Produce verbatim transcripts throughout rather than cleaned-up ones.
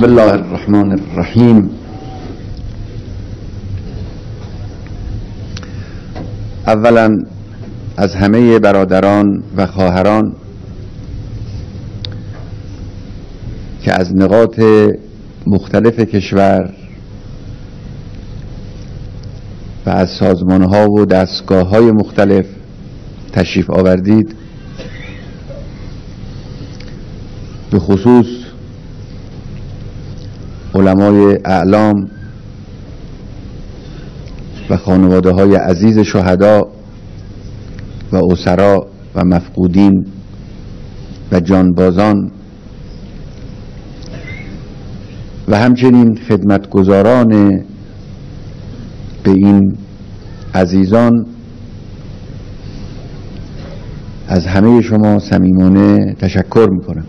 بسم الله الرحمن الرحیم. اولا از همه برادران و خواهران که از نقاط مختلف کشور و از سازمان‌ها و دستگاه‌های مختلف تشریف آوردید، به خصوص علمای اعلام و خانواده های عزیز شهدا و اسرا و مفقودین و جانبازان و همچنین خدمتگزاران به این عزیزان، از همه شما صمیمانه تشکر میکنم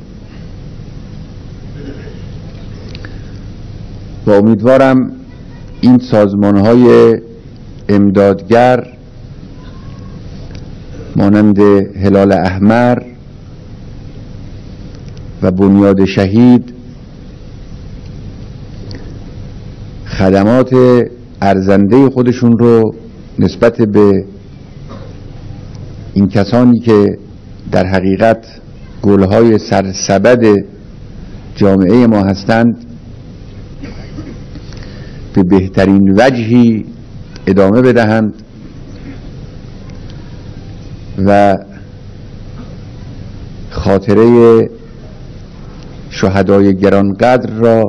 و امیدوارم این سازمان‌های امدادگر مانند هلال احمر و بنیاد شهید خدمات ارزنده خودشون رو نسبت به این کسانی که در حقیقت گلهای سرسبد جامعه ما هستند به بهترین وجهی ادامه بدهند و خاطره شهدای گرانقدر را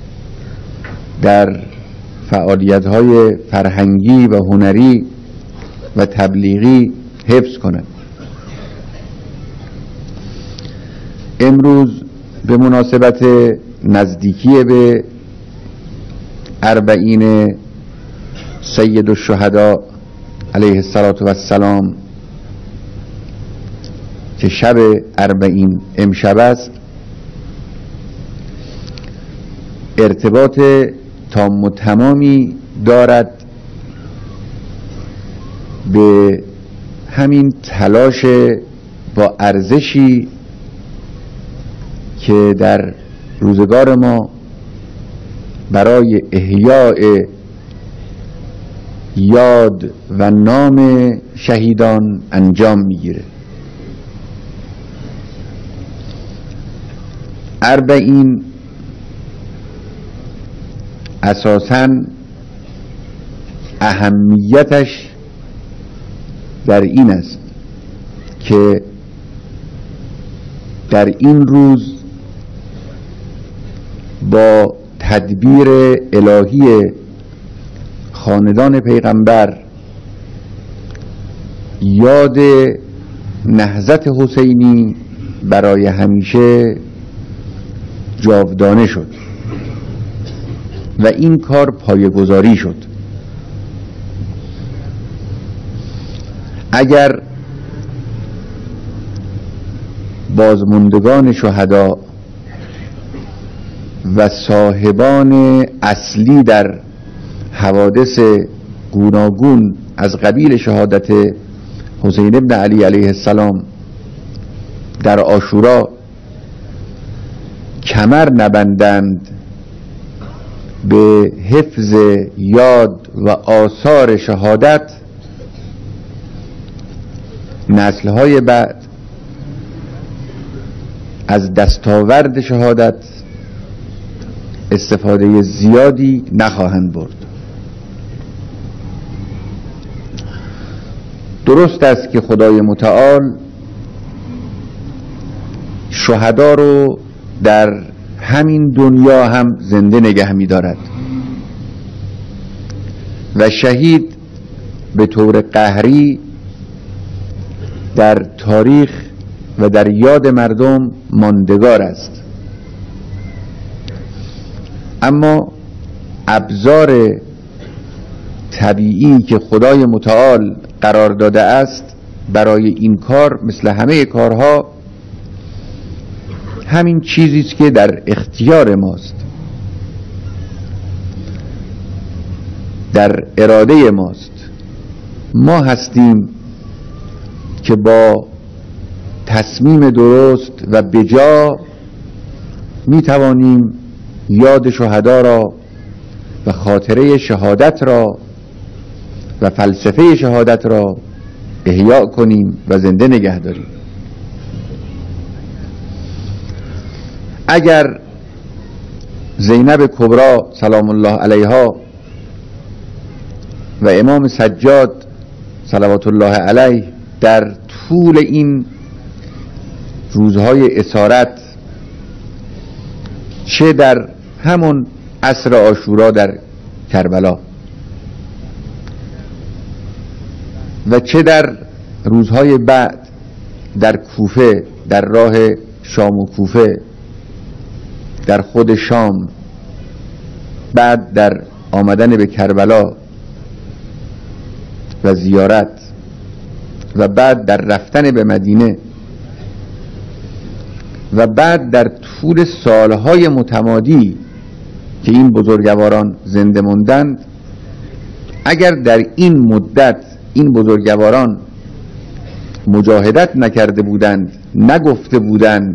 در فعالیت‌های فرهنگی و هنری و تبلیغی حفظ کنند. امروز به مناسبت نزدیکی به اربعین سید الشهدا علیه السلام که شب اربعین امشب است، ارتباط تام و تمامی دارد به همین تلاش با ارزشی که در روزگار ما برای احیاء یاد و نام شهیدان انجام میگیره. اربعین اساساً اهمیتش در این است که در این روز با تدبیر الهی خاندان پیغمبر یاد نهضت حسینی برای همیشه جاودانه شد و این کار پایه‌گذاری شد. اگر بازماندگان شهدا و صاحبان اصلی در حوادث گوناگون از قبیل شهادت حسین ابن علی علیه السلام در عاشورا کمر نبندند به حفظ یاد و آثار شهادت، نسل‌های بعد از دستاورد شهادت استفاده زیادی نخواهند برد. درست است که خدای متعال شهدا رو در همین دنیا هم زنده نگه می دارد و شهید به طور قهری در تاریخ و در یاد مردم ماندگار است. اما ابزار طبیعی که خدای متعال قرار داده است برای این کار مثل همه کارها همین چیزی است که در اختیار ماست، در اراده ماست. ما هستیم که با تصمیم درست و بجا می توانیم یاد شهدا را و خاطره شهادت را و فلسفه شهادت را احیا کنیم و زنده نگه داریم. اگر زینب کبری سلام الله علیها و امام سجاد صلوات الله علیه در طول این روزهای اسارت، چه در همون عصر عاشورا در کربلا و چه در روزهای بعد در کوفه، در راه شام و کوفه، در خود شام، بعد در آمدن به کربلا و زیارت و بعد در رفتن به مدینه و بعد در طول سالهای متمادی که این بزرگواران زنده موندند، اگر در این مدت این بزرگواران مجاهدت نکرده بودند، نگفته بودند،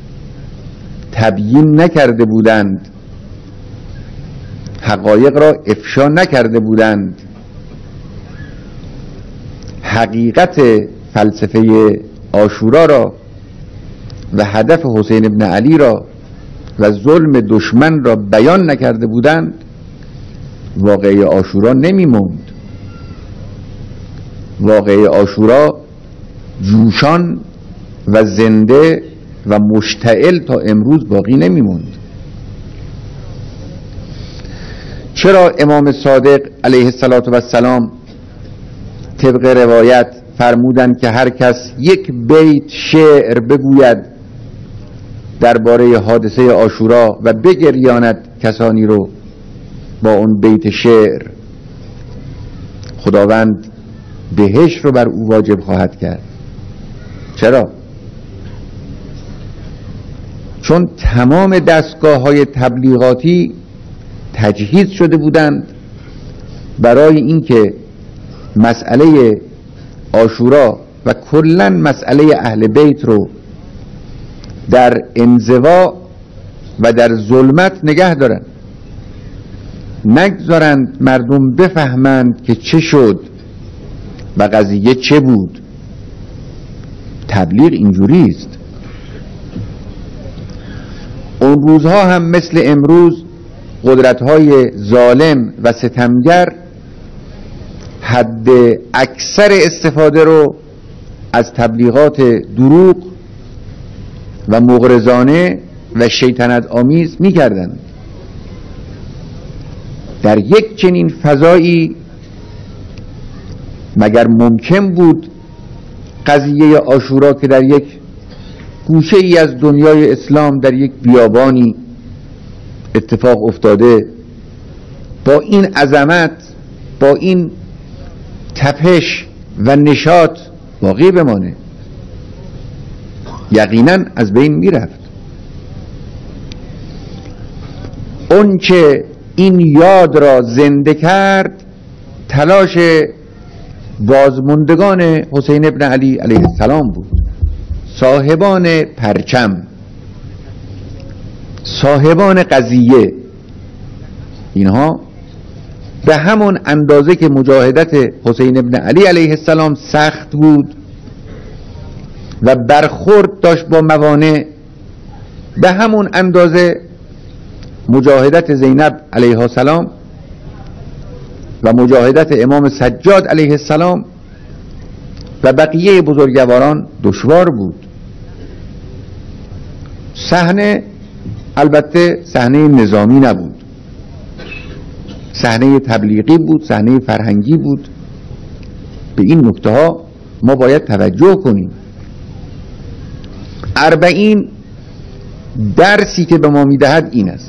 تبیین نکرده بودند، حقایق را افشا نکرده بودند، حقیقت فلسفه عاشورا را و هدف حسین ابن علی را و ظلم دشمن را بیان نکرده بودند، واقعه عاشورا نمی موند. واقعه عاشورا جوشان و زنده و مشتعل تا امروز باقی نمی موند. چرا امام صادق علیه السلام طبق روایت فرمودند که هر کس یک بیت شعر بگوید درباره حادثه عاشورا و بگریاند کسانی رو با اون بیت شعر، خداوند بهشت رو بر او واجب خواهد کرد؟ چرا؟ چون تمام دستگاه های تبلیغاتی تجهیز شده بودند برای اینکه مسئله عاشورا و کلاً مسئله اهل بیت رو در انزوا و در ظلمت نگه دارن، نگذارند مردم بفهمند که چه شد و قضیه چه بود. تبلیغ اینجوری است. اون روزها هم مثل امروز قدرت‌های ظالم و ستمگر حد اکثر استفاده رو از تبلیغات دروغ و مغرضانه و شیطنت آمیز می‌کردند. در یک چنین فضایی مگر ممکن بود قضیه عاشورا که در یک گوشه ای از دنیای اسلام در یک بیابانی اتفاق افتاده، با این عظمت، با این تپش و نشاط باقی بمانه؟ یقینا از بین میرفت. اون که این یاد را زنده کرد تلاش بازماندگان حسین ابن علی علیه السلام بود، صاحبان پرچم، صاحبان قضیه. اینها به همون اندازه که مجاهدت حسین ابن علی علیه السلام سخت بود و برخورد داشت با موانع، به همون اندازه مجاهدت زینب علیه السلام و مجاهدت امام سجاد علیه السلام و بقیه بزرگواران دشوار بود. صحنه البته صحنه نظامی نبود، صحنه تبلیغی بود، صحنه فرهنگی بود. به این نکته ها ما باید توجه کنیم. اربعین درسی که به ما میدهد این است: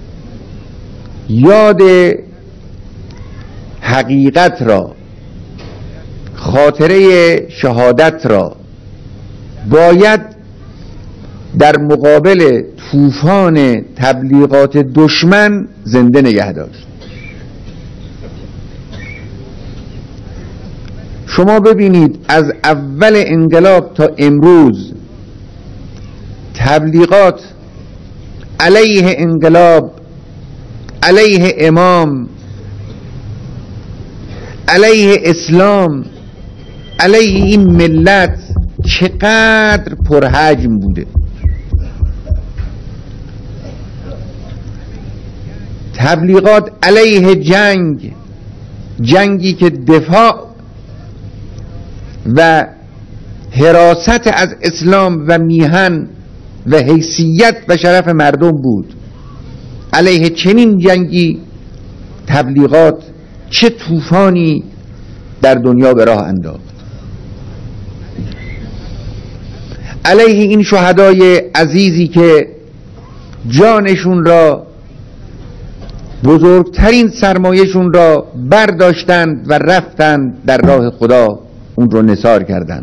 یاد حقیقت را، خاطره شهادت را باید در مقابل طوفان تبلیغات دشمن زنده نگه داشت. شما ببینید از اول انقلاب تا امروز تبلیغات علیه انقلاب علیه امام، علیه اسلام، علیه این ملت چقدر پرحجم بوده. تبلیغات علیه جنگ، جنگی که دفاع و حراست از اسلام و میهن و حیثیت و شرف مردم بود، علیه چنین جنگی تبلیغات چه طوفانی در دنیا به راه انداخت. علیه این شهدای عزیزی که جانشون را، بزرگترین سرمایهشون را برداشتند و رفتند در راه خدا، اون رو نثار کردند.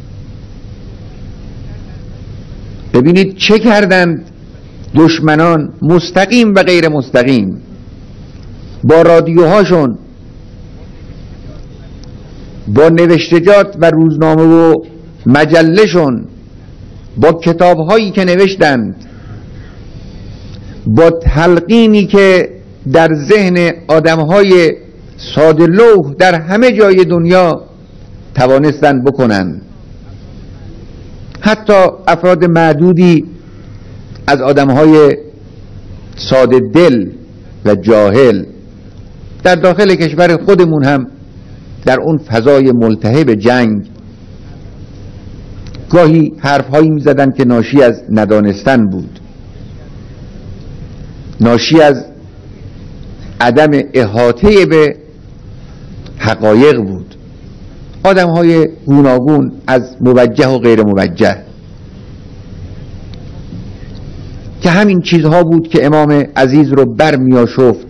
ببینید چه کردند دشمنان، مستقیم و غیر مستقیم، با رادیوهاشون، با نوشتجات و روزنامه و مجلهشون، با کتابهایی که نوشتند، با تلقینی که در ذهن آدمهای ساده لوح در همه جای دنیا توانستند بکنند. حتی افراد معدودی از آدمهای ساده دل و جاهل در داخل کشور خودمون هم در اون فضای ملتهب جنگ گاهی حرفهایی میزدند که ناشی از ندانستن بود، ناشی از عدم احاطه به حقایق بود. آدم‌های گوناگون از موجه و غیر موجه، که همین چیزها بود که امام عزیز رو بر می‌آشفت،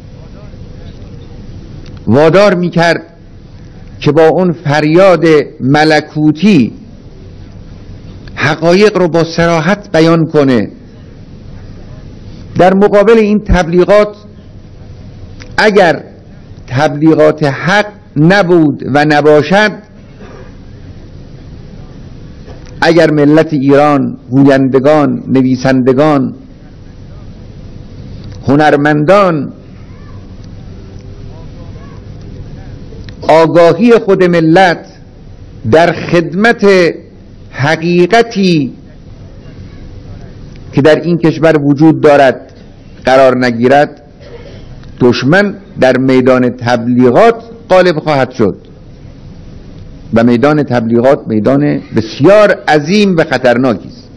وادار می‌کرد که با اون فریاد ملکوتی حقایق رو با صراحت بیان کنه. در مقابل این تبلیغات، اگر تبلیغات حق نبود و نباشد، اگر ملت ایران، گویندگان، نویسندگان، هنرمندان آگاهی خود ملت در خدمت حقیقتی که در این کشور وجود دارد قرار نگیرد، دشمن در میدان تبلیغات غالب خواهد شد و میدان تبلیغات میدان بسیار عظیم و خطرناکی است.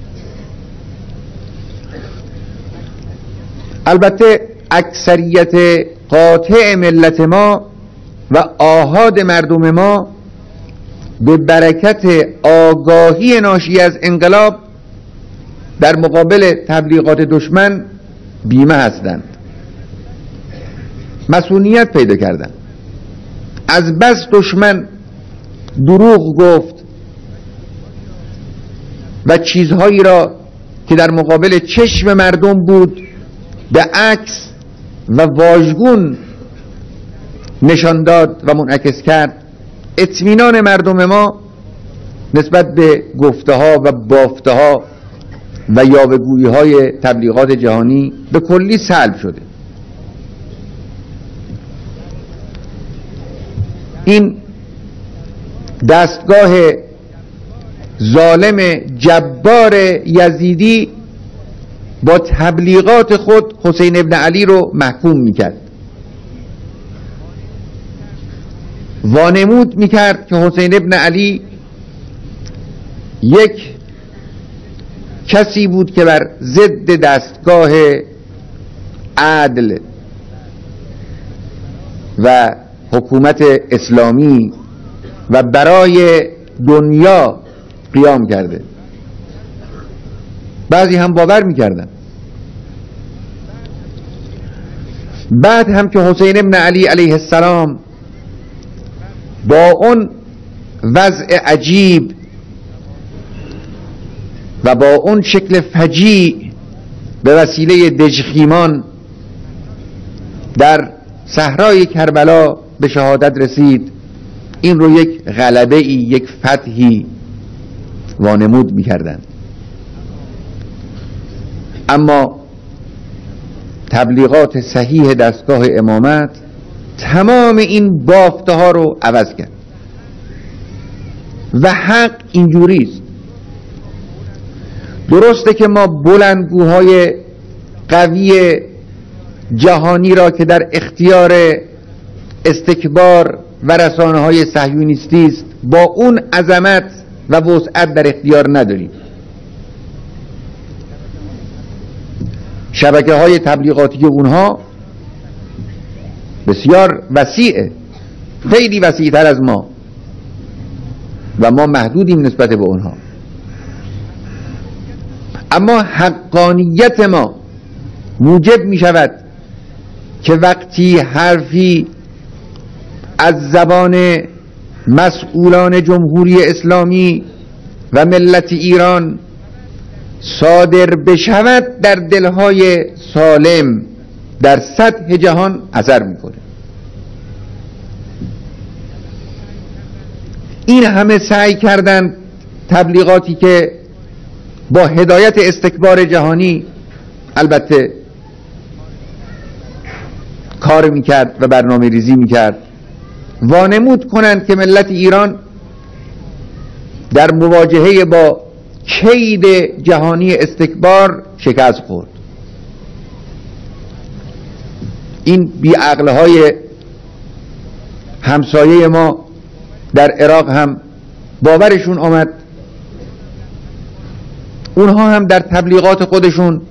البته اکثریت قاطع ملت ما و آحاد مردم ما به برکت آگاهی ناشی از انقلاب در مقابل تبلیغات دشمن بیمه هستند، مسئولیت پیدا کردند. از بس دشمن دروغ گفت و چیزهایی را که در مقابل چشم مردم بود به عکس و واژگون نشان داد و منعکس کرد، اطمینان مردم ما نسبت به گفته ها و بافته ها و یاوه‌گویی های تبلیغات جهانی به کلی سلب شده. این دستگاه ظالم جبار یزیدی با تبلیغات خود حسین ابن علی رو محکوم میکرد، وانمود میکرد که حسین ابن علی یک کسی بود که بر ضد دستگاه عدل و حکومت اسلامی و برای دنیا قیام کرده. بعضی هم باور میکردن. بعد هم که حسین ابن علی علیه السلام با اون وضع عجیب و با اون شکل فجیع به وسیله دژخیمان در صحرای کربلا به شهادت رسید، این رو یک غلبه ای، یک فتحی وانمود می‌کردند. اما تبلیغات صحیح دستگاه امامت تمام این بافته ها رو عوض کرد و حق اینجوریست. درسته که ما بلندگوهای قوی جهانی را که در اختیار استکبار و رسانه های صهیونیستی است با اون عظمت و وسعت در اختیار نداریم. شبکه های تبلیغاتی اونها بسیار وسیعه، خیلی وسیع‌تر از ما و ما محدودیم نسبت به اونها. اما حقانیت ما موجب می شود که وقتی حرفی از زبان مسئولان جمهوری اسلامی و ملت ایران صادر بشود در دلهای سالم در سطح جهان اثر میکنه. این همه سعی کردند تبلیغاتی که با هدایت استکبار جهانی البته کار میکرد و برنامه ریزی میکرد وانمود کنند که ملت ایران در مواجهه با کید جهانی استکبار شکست خورد. این بیعقلهای همسایه ما در عراق هم باورشون آمد، اونها هم در تبلیغات خودشون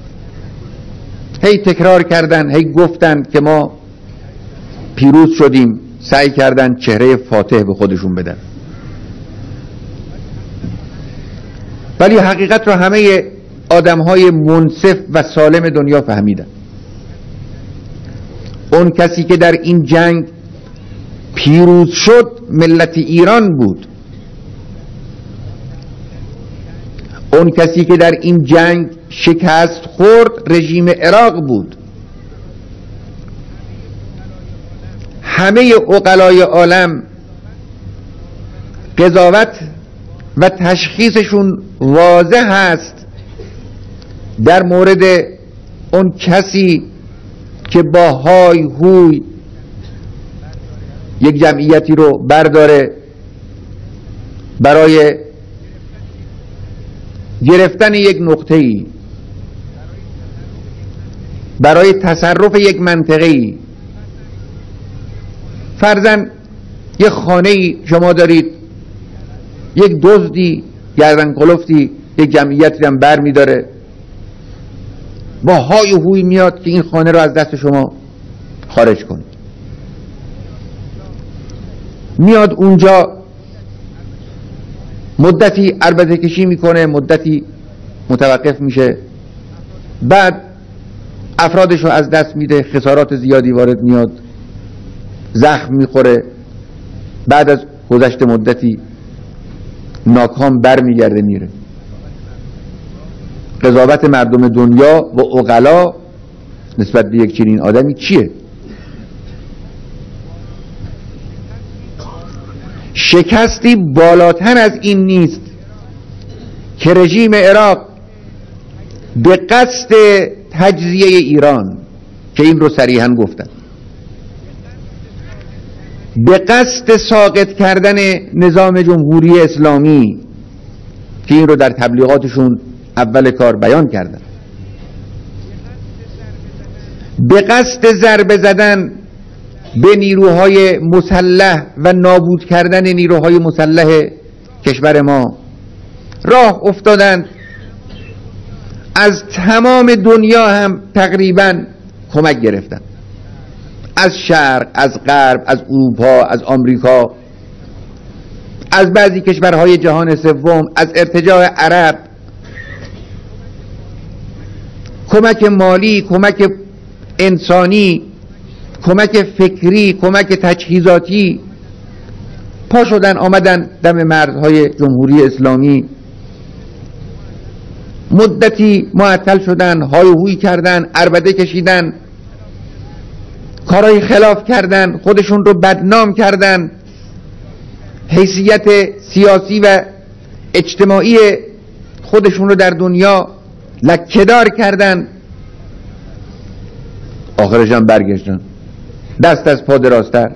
هی تکرار کردن، هی گفتن که ما پیروز شدیم، سعی کردن چهره فاتح به خودشون بدن. ولی حقیقت رو همه آدم‌های منصف و سالم دنیا فهمیدن. اون کسی که در این جنگ پیروز شد ملت ایران بود. اون کسی که در این جنگ شکست خورد رژیم عراق بود. همه عقلای عالم قضاوت و تشخیصشون واضح هست در مورد اون کسی که با های هوی یک جمعیتی رو برداره برای گرفتن یک نقطه‌ای، برای تصرف یک منطقه‌ای. فرضاً یک خانه‌ای شما دارید، یک دزدی گردن کلفتی یک جمعیتی هم بر می‌داره، با های هوی میاد که این خانه رو از دست شما خارج کنه. میاد اونجا مدتی عربده کشی میکنه، مدتی متوقف میشه، بعد افرادش رو از دست میده، خسارات زیادی وارد میاد، زخم میخوره، بعد از گذشت مدتی ناکام بر میگرده میره. قضاوت مردم دنیا و عقلا نسبت به یک چنین آدمی چیه؟ شکستی بالاتر از این نیست که رژیم عراق به قصد تجزیه ایران، که این رو صریحاً گفتن، به قصد ساقط کردن نظام جمهوری اسلامی، که این رو در تبلیغاتشون اول کار بیان کردن، به قصد ضربه زدن به نیروهای مسلح و نابود کردن نیروهای مسلح کشور ما راه افتادند. از تمام دنیا هم تقریبا کمک گرفتن، از شرق، از غرب، از اروپا، از آمریکا، از بعضی کشورهای جهان سوم، از ارتجاع عرب، کمک مالی، کمک انسانی، کمک فکری، کمک تجهیزاتی. پا شدن آمدن دم مرزهای جمهوری اسلامی، مدتی معطل شدن، های هوی کردن، عربده کشیدن، کارهای خلاف کردن، خودشون رو بدنام کردن، حیثیت سیاسی و اجتماعی خودشون رو در دنیا لکه‌دار کردن. آخرش هم برگشتن دست از پا درازتر.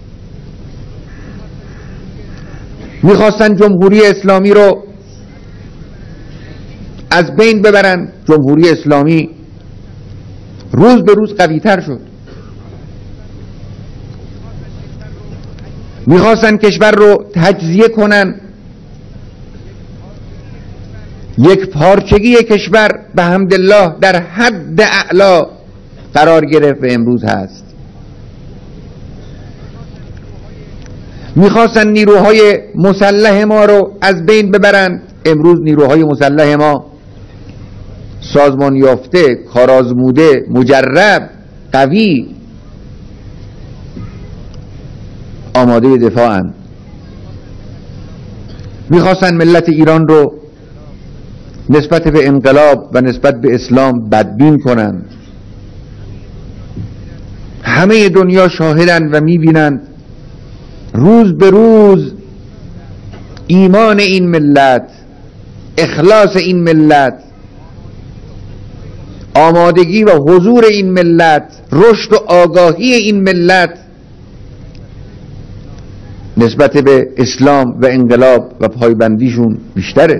میخواستن جمهوری اسلامی رو از بین ببرن. جمهوری اسلامی روز به روز قوی تر شد. میخواستن کشور رو تجزیه کنن. یک پارچگی کشور به حمدالله در حد اعلا قرار گرفت و امروز هست. میخواستن نیروهای مسلح ما رو از بین ببرن. امروز نیروهای مسلح ما سازمان یافته، کارآزموده، مجرب، قوی، آماده دفاعن. میخواستن ملت ایران رو نسبت به انقلاب و نسبت به اسلام بدبین کنن. همه دنیا شاهدن و میبینند روز به روز ایمان این ملت، اخلاص این ملت، آمادگی و حضور این ملت، رشد و آگاهی این ملت نسبت به اسلام و انقلاب و پایبندیشون بیشتره.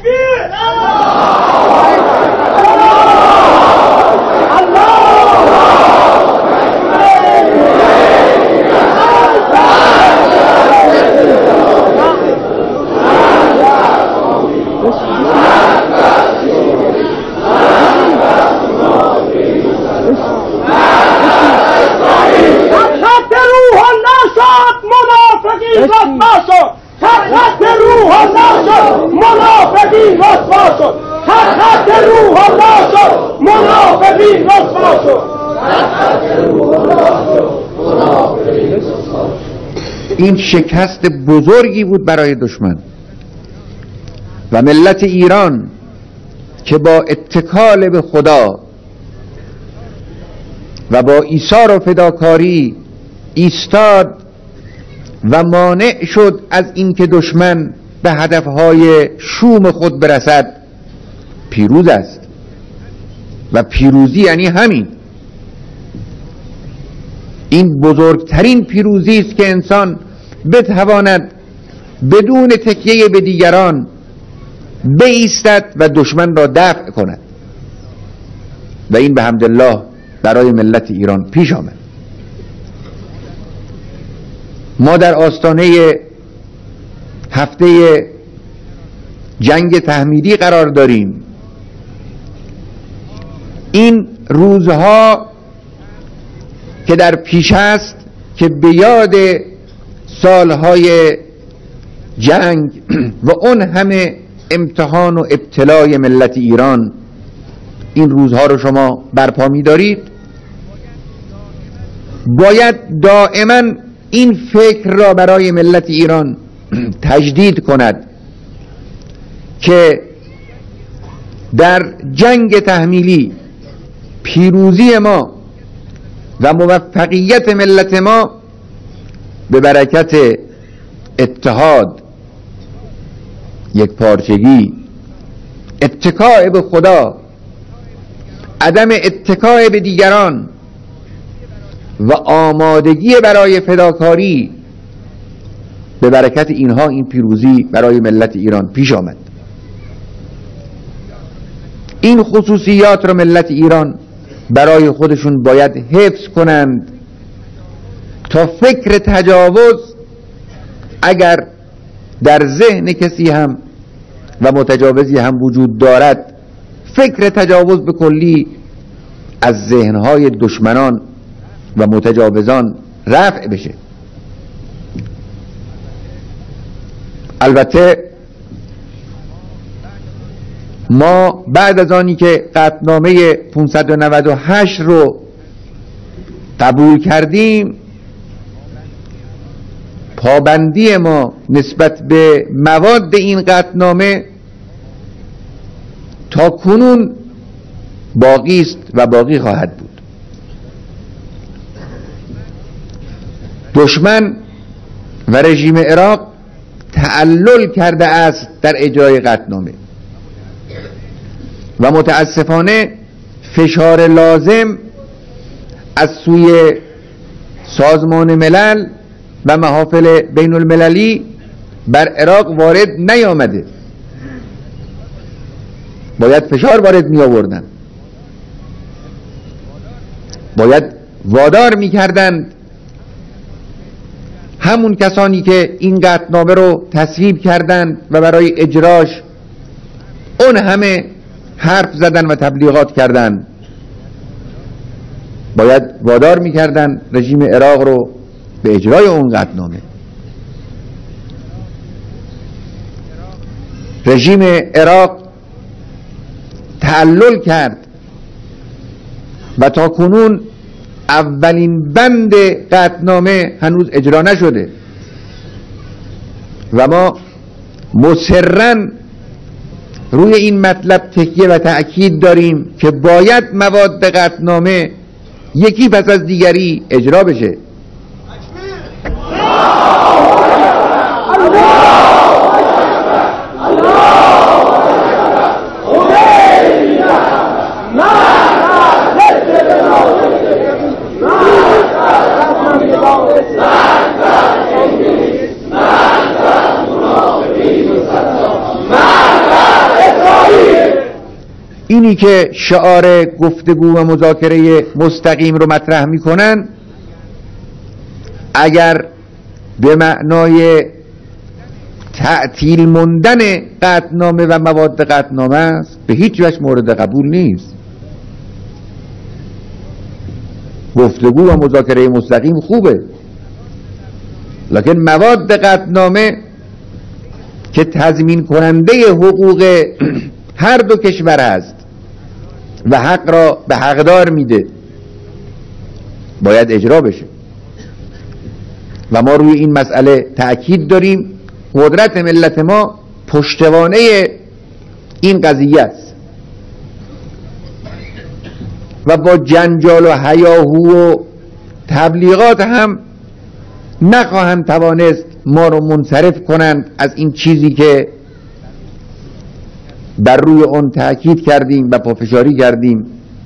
این شکست بزرگی بود برای دشمن و ملت ایران که با اتکال به خدا و با ایثار و فداکاری ایستاد و مانع شد از اینکه دشمن به هدفهای شوم خود برسد، پیروز است. و پیروزی یعنی همین. این بزرگترین پیروزی است که انسان بتواند بدون تکیه به دیگران بایستد و دشمن را دفع کند و این به حمدالله برای ملت ایران پیش آمد. ما در آستانه هفته جنگ تحمیلی قرار داریم. این روزها که در پیش است که به یاد سالهای جنگ و اون همه امتحان و ابتلای ملت ایران، این روزها رو شما برپا می دارید. باید دائما این فکر را برای ملت ایران تجدید کند که در جنگ تحمیلی پیروزی ما و موفقیت ملت ما به برکت اتحاد، یک پارچگی، اتکاء به خدا، عدم اتکاء به دیگران و آمادگی برای فداکاری، به برکت اینها این پیروزی برای ملت ایران پیش آمد. این خصوصیات را ملت ایران برای خودشون باید حفظ کنند تا فکر تجاوز اگر در ذهن کسی هم و متجاوزی هم وجود دارد، فکر تجاوز به کلی از ذهنهای دشمنان و متجاوزان رفع بشه. البته ما بعد از آنی که قطعنامه پانصد و نود و هشت رو قبول کردیم، پابندی ما نسبت به مواد این قطعنامه تا کنون باقی است و باقی خواهد بود. دشمن و رژیم عراق تعلل کرده است در اجرای قطعنامه و متاسفانه فشار لازم از سوی سازمان ملل و محافل بین المللی بر عراق وارد نیامده. باید فشار وارد می آوردن، باید وادار می کردند همون کسانی که این قطعنامه رو تصویب کردند و برای اجراش اون همه حرف زدن و تبلیغات کردن، باید وادار می کردن رژیم عراق رو به اجرای اون قطعنامه. رژیم عراق تعلل کرد و تا کنون اولین بند قطعنامه هنوز اجرا نشده و ما مصرراً روی این مطلب تکیه و تأکید داریم که باید مواد قطعنامه یکی پس از دیگری اجرا بشه. اینی که شعار گفتگو و مذاکره مستقیم رو مطرح میکنن اگر به معنای تعطیل موندن قطعنامه و مواد قطعنامه است به هیچ وجه مورد قبول نیست. گفتگو و مذاکره مستقیم خوبه، لکن مواد قطعنامه که تضمین کننده حقوق هر دو کشور است و حق را به حقدار میده باید اجرا بشه و ما روی این مسئله تأکید داریم. قدرت ملت ما پشتوانه این قضیه است و با جنجال و هیاهو و تبلیغات هم نخواهند توانست ما رو منصرف کنند از این چیزی که بر روی اون تأکید کردیم و پافشاری کردیم.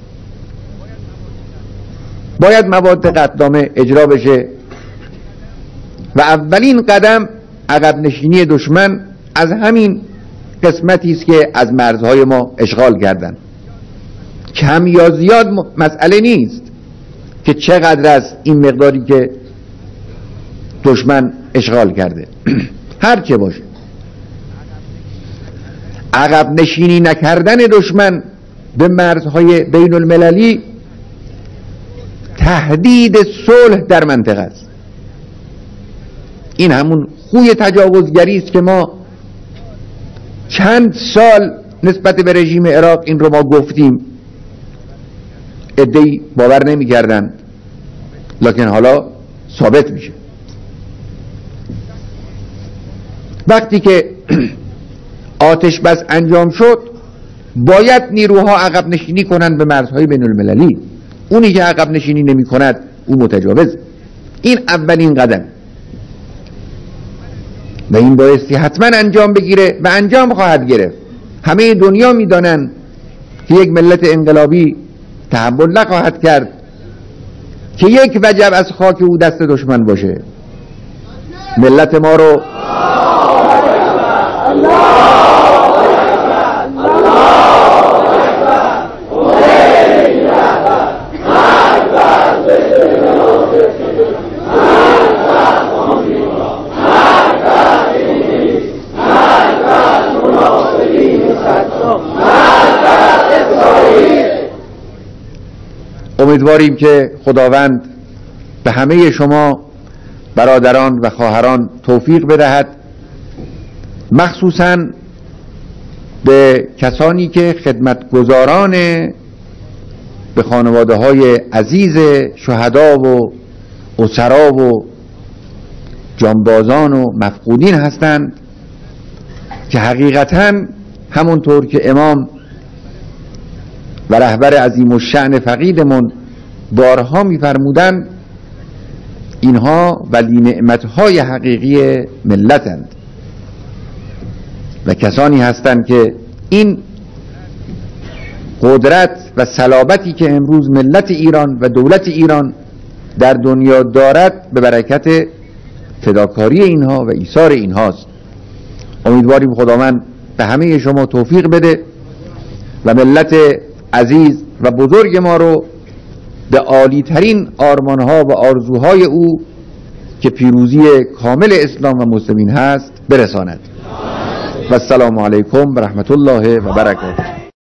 باید مواد قطعنامه اجرا بشه و اولین قدم عقب نشینی دشمن از همین قسمتی است که از مرزهای ما اشغال کردن. کم یا زیاد مسئله نیست که چقدر است این مقداری که دشمن اشغال کرده هر چه باشه. عقب نشینی نکردن دشمن به مرزهای بین المللی تهدید صلح در منطقه است. این همون خوی تجاوزگری است که ما چند سال نسبت به رژیم عراق این رو ما گفتیم، عده‌ای باور نمی کردن، لکن حالا ثابت میشه. وقتی که آتش بس انجام شد باید نیروها عقب نشینی کنند به مرزهای بین المللی. اونی که عقب نشینی نمی کند او متجاوز. این اولین قدم و این بایستی حتما انجام بگیره و انجام خواهد گرفت. همه دنیا میدانند که یک ملت انقلابی تحمل نخواهد کرد که یک وجب از خاک او دست دشمن باشه. ملت ما رو امیدواریم که خداوند به همه شما برادران و خواهران توفیق بدهد، مخصوصاً به کسانی که خدمتگزاران به خانواده های عزیز شهدا و اسرا و جانبازان و مفقودین هستند که حقیقتاً همونطور که امام و رهبر عظیم الشأن فقیدمون بارها می‌فرمودند اینها ولی نعمت‌های حقیقی ملتند و کسانی هستند که این قدرت و صلابتی که امروز ملت ایران و دولت ایران در دنیا دارد به برکت فداکاری اینها و ایثار اینهاست. امیدواریم خداوند به همه شما توفیق بده و ملت عزیز و بزرگ ما رو به عالی ترین آرمانها و آرزوهای او که پیروزی کامل اسلام و مسلمین هست برساند. و السلام علیکم و رحمت الله و برکاته.